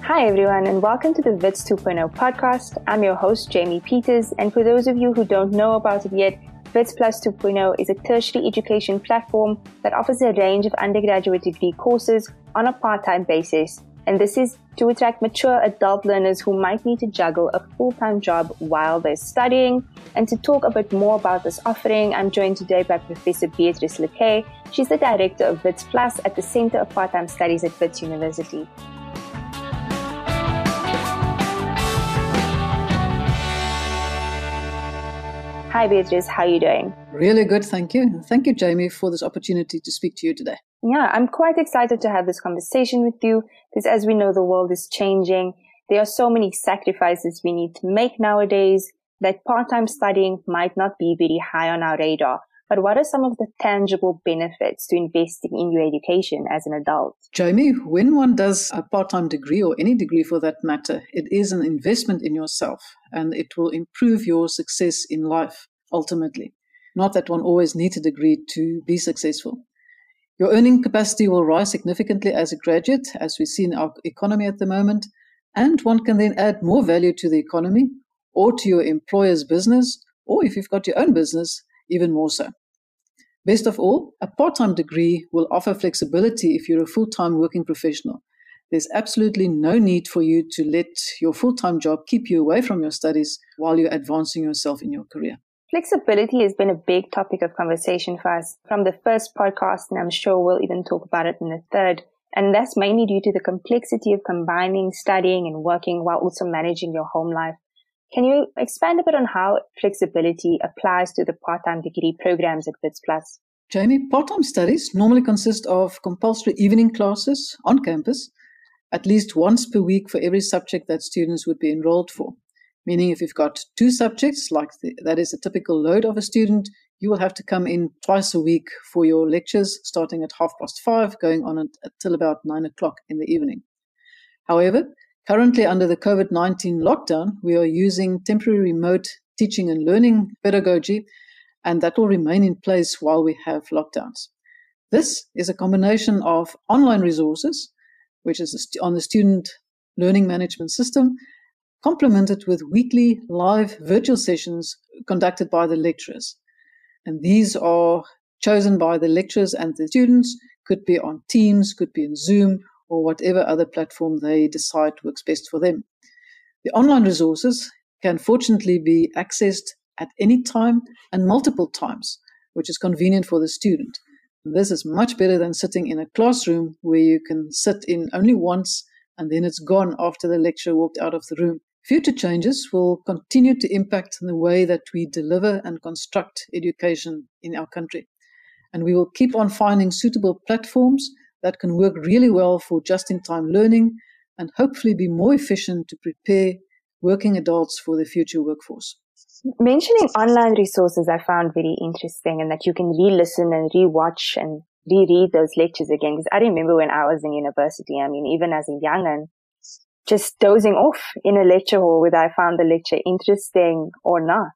Hi everyone, and welcome to the WITS 2.0 podcast. I'm your host, Jamie Peters, and for those of you who don't know about it yet, WITS Plus 2.0 is a tertiary education platform that offers a range of undergraduate degree courses on a part-time basis. And this is to attract mature adult learners who might need to juggle a full-time job while they're studying. And to talk a bit more about this offering, I'm joined today by Professor Beatrice Lequet. She's the director of WITS Plus at the Center of Part-Time Studies at WITS University. Hi Beatrice, how are you doing? Really good, thank you. Thank you, Jamie, for this opportunity to speak to you today. Yeah, I'm quite excited to have this conversation with you because as we know, the world is changing. There are so many sacrifices we need to make nowadays that part-time studying might not be very high on our radar. But what are some of the tangible benefits to investing in your education as an adult? Jamie, when one does a part-time degree or any degree for that matter, it is an investment in yourself and it will improve your success in life ultimately. Not that one always needs a degree to be successful. Your earning capacity will rise significantly as a graduate, as we see in our economy at the moment, and one can then add more value to the economy or to your employer's business, or if you've got your own business, even more so. Best of all, a part-time degree will offer flexibility if you're a full-time working professional. There's absolutely no need for you to let your full-time job keep you away from your studies while you're advancing yourself in your career. Flexibility has been a big topic of conversation for us from the first podcast, and I'm sure we'll even talk about it in the third. And that's mainly due to the complexity of combining studying and working while also managing your home life. Can you expand a bit on how flexibility applies to the part-time degree programs at WITS Plus? Jamie, part-time studies normally consist of compulsory evening classes on campus, at least once per week for every subject that students would be enrolled for. Meaning if you've got two subjects, that is a typical load of a student, you will have to come in twice a week for your lectures, starting at 5:30, going on until about 9 o'clock in the evening. However, currently under the COVID-19 lockdown, we are using temporary remote teaching and learning pedagogy, and that will remain in place while we have lockdowns. This is a combination of online resources, which is on the student learning management system, complemented with weekly live virtual sessions conducted by the lecturers. And these are chosen by the lecturers and the students, could be on Teams, could be in Zoom, or whatever other platform they decide works best for them. The online resources can fortunately be accessed at any time and multiple times, which is convenient for the student. This is much better than sitting in a classroom where you can sit in only once and then it's gone after the lecturer walked out of the room. Future changes will continue to impact the way that we deliver and construct education in our country. And we will keep on finding suitable platforms that can work really well for just-in-time learning and hopefully be more efficient to prepare working adults for the future workforce. Mentioning online resources I found very interesting, and that you can re-listen and re-watch and reread those lectures again. Because I remember when I was in university, even as a young'un, just dozing off in a lecture hall whether I found the lecture interesting or not.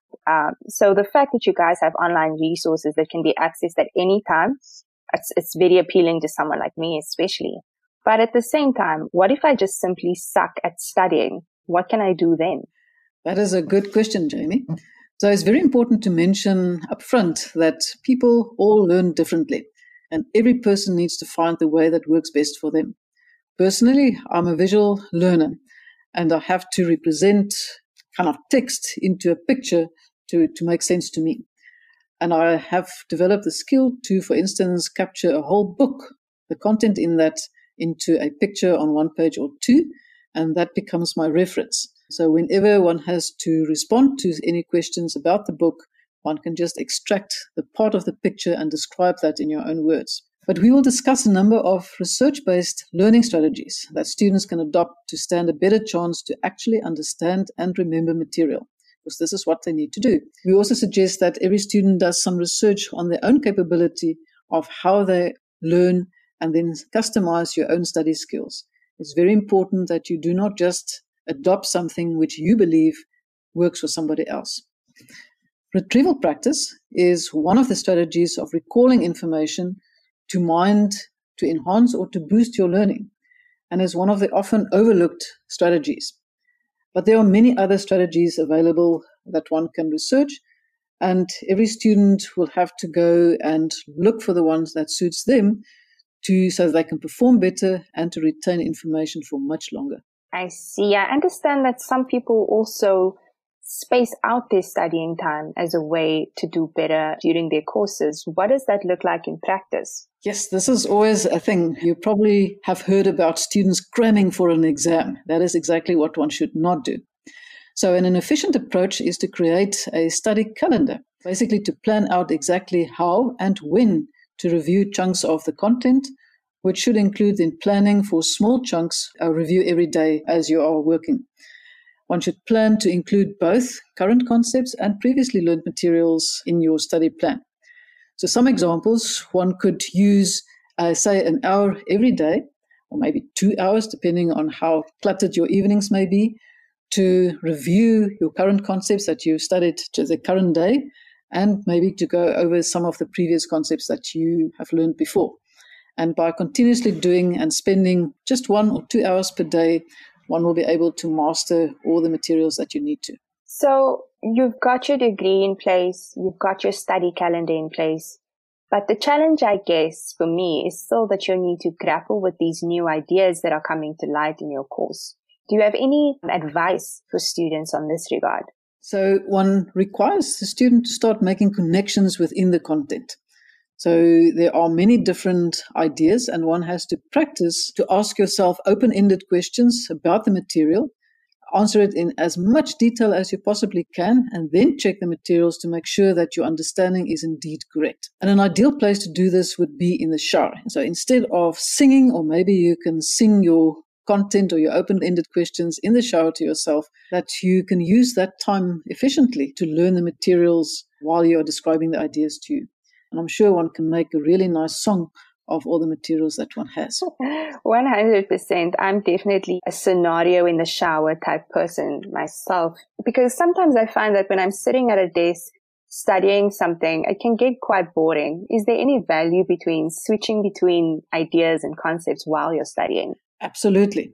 So the fact that you guys have online resources that can be accessed at any time, it's very appealing to someone like me especially. But at the same time, what if I just simply suck at studying? What can I do then? That is a good question, Jamie. So it's very important to mention upfront that people all learn differently, and every person needs to find the way that works best for them. Personally, I'm a visual learner, and I have to represent kind of text into a picture to make sense to me. And I have developed the skill to, for instance, capture a whole book, the content in that, into a picture on one page or two, and that becomes my reference. So whenever one has to respond to any questions about the book, one can just extract the part of the picture and describe that in your own words. But we will discuss a number of research-based learning strategies that students can adopt to stand a better chance to actually understand and remember material, because this is what they need to do. We also suggest that every student does some research on their own capability of how they learn and then customize your own study skills. It's very important that you do not just adopt something which you believe works for somebody else. Retrieval practice is one of the strategies of recalling information to mind, to enhance or to boost your learning. and is one of the often overlooked strategies. But there are many other strategies available that one can research, and every student will have to go and look for the ones that suits them so they can perform better and to retain information for much longer. I see. I understand that some people also space out their studying time as a way to do better during their courses. What does that look like in practice? Yes, this is always a thing. You probably have heard about students cramming for an exam. That is exactly what one should not do. So an efficient approach is to create a study calendar, basically to plan out exactly how and when to review chunks of the content, which should include in planning for small chunks, a review every day as you are working. One should plan to include both current concepts and previously learned materials in your study plan. So some examples, one could use, say, an hour every day, or maybe 2 hours, depending on how cluttered your evenings may be, to review your current concepts that you've studied to the current day, and maybe to go over some of the previous concepts that you have learned before. And by continuously doing and spending just 1 or 2 hours per day, one will be able to master all the materials that you need to. So you've got your degree in place, you've got your study calendar in place, but the challenge, I guess, for me is still that you need to grapple with these new ideas that are coming to light in your course. Do you have any advice for students on this regard? So one requires the student to start making connections within the content. So there are many different ideas, and one has to practice to ask yourself open-ended questions about the material, answer it in as much detail as you possibly can, and then check the materials to make sure that your understanding is indeed correct. And an ideal place to do this would be in the shower. So instead of singing, or maybe you can sing your content or your open-ended questions in the shower to yourself, that you can use that time efficiently to learn the materials while you are describing the ideas to you. And I'm sure one can make a really nice song of all the materials that one has. 100%. I'm definitely a scenario in the shower type person myself, because sometimes I find that when I'm sitting at a desk studying something, it can get quite boring. Is there any value between switching between ideas and concepts while you're studying? Absolutely.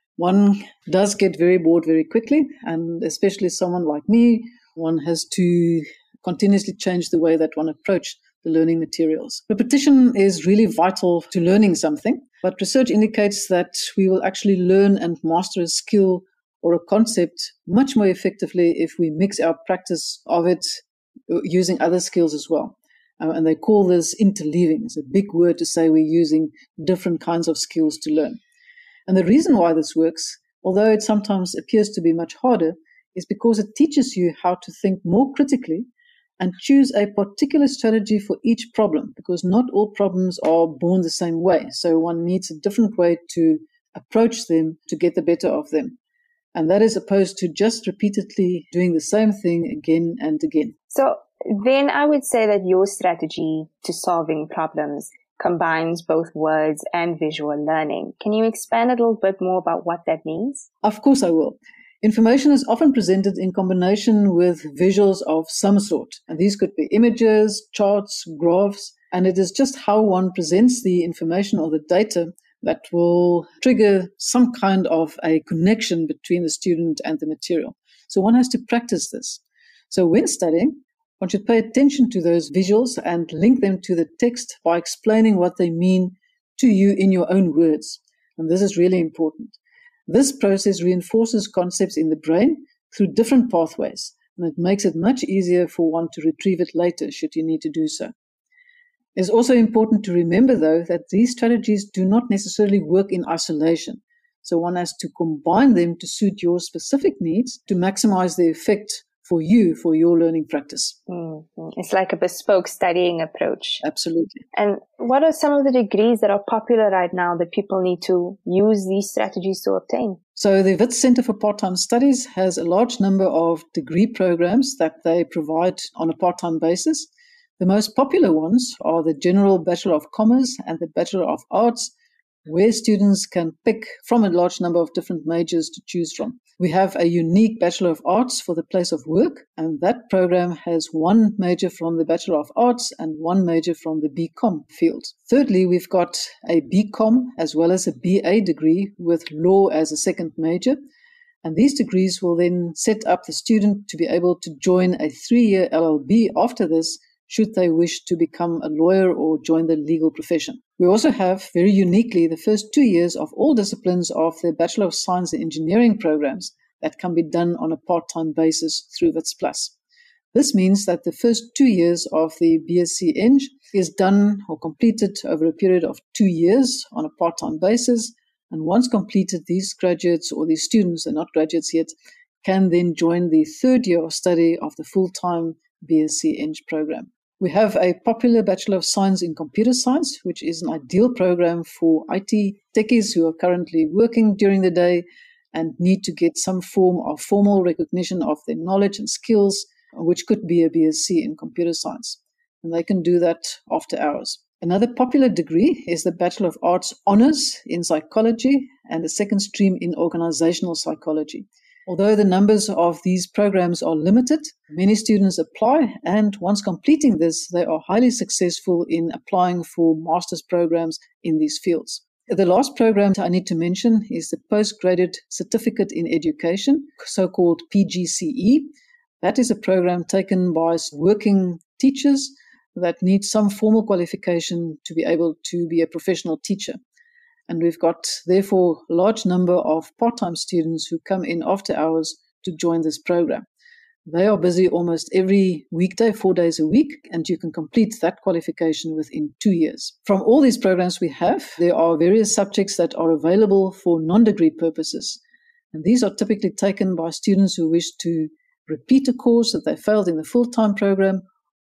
One does get very bored very quickly, and especially someone like me, one has to continuously change the way that one approaches the learning materials. Repetition is really vital to learning something, but research indicates that we will actually learn and master a skill or a concept much more effectively if we mix our practice of it using other skills as well. And they call this interleaving. It's a big word to say we're using different kinds of skills to learn. And the reason why this works, although it sometimes appears to be much harder, is because it teaches you how to think more critically and choose a particular strategy for each problem, because not all problems are born the same way. So one needs a different way to approach them to get the better of them. And that is opposed to just repeatedly doing the same thing again and again. So then I would say that your strategy to solving problems combines both words and visual learning. Can you expand a little bit more about what that means? Of course I will. Information is often presented in combination with visuals of some sort. And these could be images, charts, graphs, and it is just how one presents the information or the data that will trigger some kind of a connection between the student and the material. So one has to practice this. So when studying, one should pay attention to those visuals and link them to the text by explaining what they mean to you in your own words. And this is really important. This process reinforces concepts in the brain through different pathways, and it makes it much easier for one to retrieve it later should you need to do so. It's also important to remember, though, that these strategies do not necessarily work in isolation. So one has to combine them to suit your specific needs to maximize the effect for you, for your learning practice. Mm-hmm. It's like a bespoke studying approach. Absolutely. And what are some of the degrees that are popular right now that people need to use these strategies to obtain? So the Wits Center for Part-Time Studies has a large number of degree programs that they provide on a part-time basis. The most popular ones are the General Bachelor of Commerce and the Bachelor of Arts, where students can pick from a large number of different majors to choose from. We have a unique Bachelor of Arts for the place of work, and that program has one major from the Bachelor of Arts and one major from the BCom field. Thirdly, we've got a BCom as well as a BA degree with law as a second major. And these degrees will then set up the student to be able to join a 3-year LLB after this, should they wish to become a lawyer or join the legal profession. We also have, very uniquely, the first 2 years of all disciplines of the Bachelor of Science in Engineering programs that can be done on a part-time basis through WITS Plus. This means that the first 2 years of the BSc Eng is done or completed over a period of 2 years on a part-time basis. And once completed, these graduates or these students, they're not graduates yet, can then join the third year of study of the full-time BSc Eng program. We have a popular Bachelor of Science in Computer Science, which is an ideal program for IT techies who are currently working during the day and need to get some form of formal recognition of their knowledge and skills, which could be a BSc in Computer Science. And they can do that after hours. Another popular degree is the Bachelor of Arts Honours in Psychology and the second stream in Organizational Psychology. Although the numbers of these programs are limited, many students apply, and once completing this, they are highly successful in applying for master's programs in these fields. The last program I need to mention is the Postgraduate Certificate in Education, so-called PGCE. That is a program taken by working teachers that need some formal qualification to be able to be a professional teacher. And we've got, therefore, a large number of part-time students who come in after hours to join this program. They are busy almost every weekday, 4 days a week, and you can complete that qualification within 2 years. From all these programs we have, there are various subjects that are available for non-degree purposes. And these are typically taken by students who wish to repeat a course that they failed in the full-time program,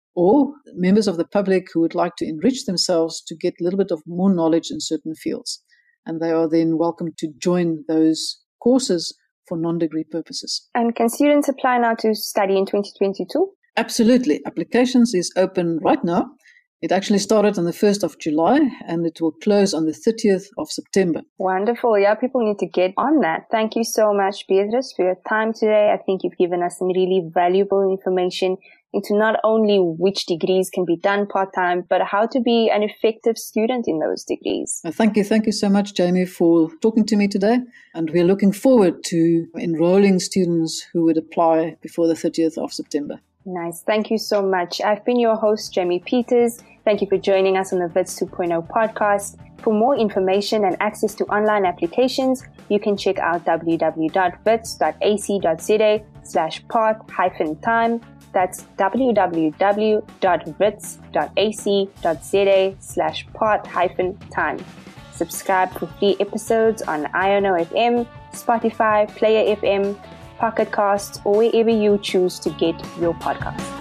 or members of the public who would like to enrich themselves to get a little bit of more knowledge in certain fields. And they are then welcome to join those courses for non-degree purposes. And can students apply now to study in 2022? Absolutely. Applications is open right now. It actually started on the 1st of July and it will close on the 30th of September. Wonderful. Yeah, people need to get on that. Thank you so much, Beatrice, for your time today. I think you've given us some really valuable information into not only which degrees can be done part-time, but how to be an effective student in those degrees. Thank you. Thank you so much, Jamie, for talking to me today. And we're looking forward to enrolling students who would apply before the 30th of September. Nice. Thank you so much. I've been your host, Jamie Peters. Thank you for joining us on the WITS 2.0 podcast. For more information and access to online applications, you can check out www.wits.ac.za/part-time. That's www.wits.ac.za/part-time. Subscribe for free episodes on Iono FM, Spotify, Player FM, Pocket Casts, or wherever you choose to get your podcasts.